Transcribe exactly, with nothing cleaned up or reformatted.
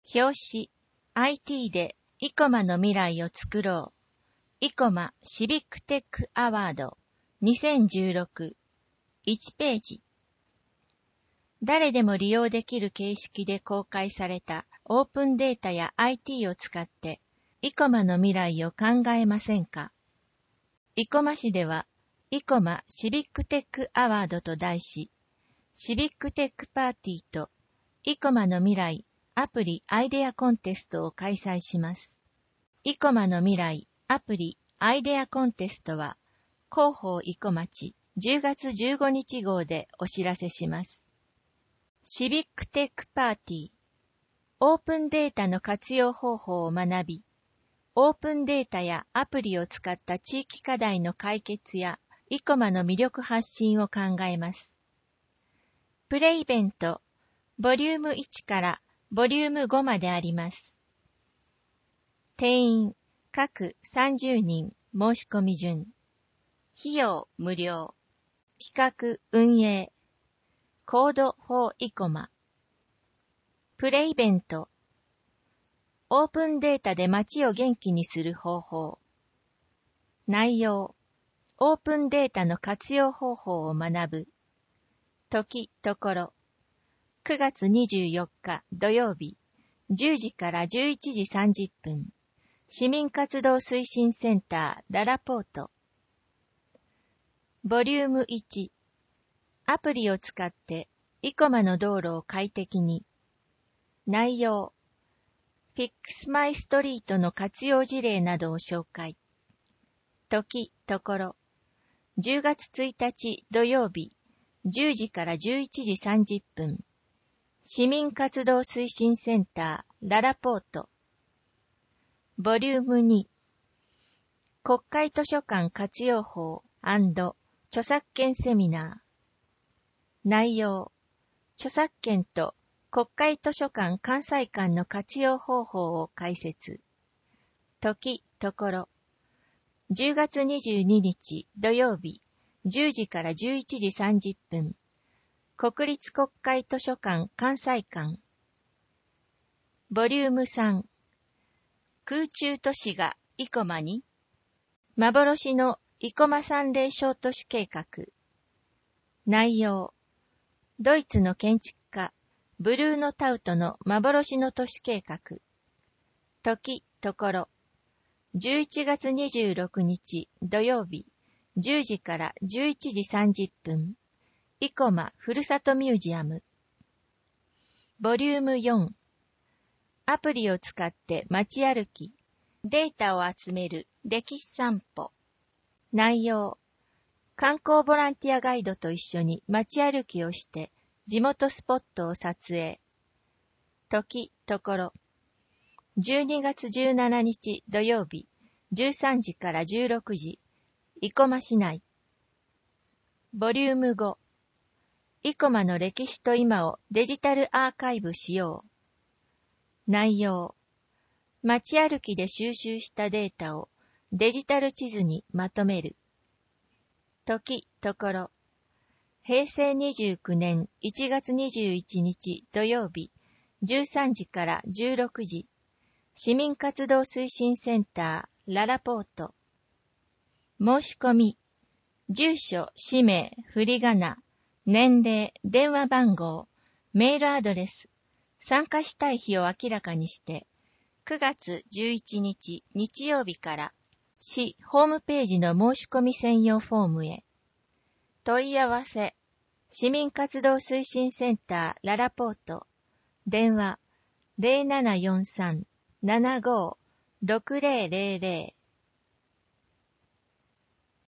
表紙 アイティー でイコマの未来を作ろう。イコマシビックテックアワードにせんじゅうろく。いちページ。誰でも利用できる形式で公開されたオープンデータや アイティー を使ってイコマの未来を考えませんか？イコマ市ではイコマシビックテックアワードと題し、シビックテックパーティーとイコマの未来アプリアイデアコンテストを開催します。イコマの未来アプリアイデアコンテストは広報イコマチじゅうがつじゅうごにち号でお知らせします。シビックテックパーティー、オープンデータの活用方法を学び、オープンデータやアプリを使った地域課題の解決やイコマの魅力発信を考えます。プレイベント、ボリュームいちからボリュームごまであります。定員、各さんじゅうにん、申し込み順。費用無料。企画運営。コードフォーイコマ。プレイベント。オープンデータで街を元気にする方法。内容。オープンデータの活用方法を学ぶ。時、ところ。くがつにじゅうよっか土曜日、じゅうじからじゅういちじさんじゅっぷん。市民活動推進センターララポート。ボリュームいち。アプリを使ってイコマの道路を快適に。内容。Fix My Street の活用事例などを紹介。時、ところ。じゅうがつついたち土曜日、じゅうじからじゅういちじさんじゅっぷん。市民活動推進センターララポート。ボリュームに。国会図書館活用法&著作権セミナー。内容。著作権と国会図書館関西間の活用方法を解説。時、ところ。じゅうがつにじゅうににち土曜日、じゅうじからじゅういちじさんじゅっぷん。国立国会図書館関西間。ボリュームさん。空中都市がイコマに。幻のイコマ三霊小都市計画。内容。ドイツの建築家、ブルーノ・タウトの幻の都市計画。時、ところ。じゅういちがつにじゅうろくにち土曜日、じゅうじからじゅういちじさんじゅっぷん。イコマふるさとミュージアム。ボリュームよん。アプリを使って街歩き、データを集める歴史散歩。内容。観光ボランティアガイドと一緒に街歩きをして地元スポットを撮影。時、ところ。じゅうにがつじゅうしちにち土曜日、じゅうさんじからじゅうろくじ、イコマ市内。ボリュームご。イコマの歴史と今をデジタルアーカイブしよう。内容。街歩きで収集したデータをデジタル地図にまとめる。時、ところ。へいせいにじゅうきゅうねんいちがつにじゅういちにち土曜日、じゅうさんじからじゅうろくじ、市民活動推進センターララポート。申し込み。住所、氏名、振り仮名、年齢、電話番号、メールアドレス、参加したい日を明らかにして、くがつじゅういちにち日曜日から市ホームページの申し込み専用フォームへ。問い合わせ、市民活動推進センターララポート、電話 ゼロななよんさん ななご ろくゼロゼロゼロ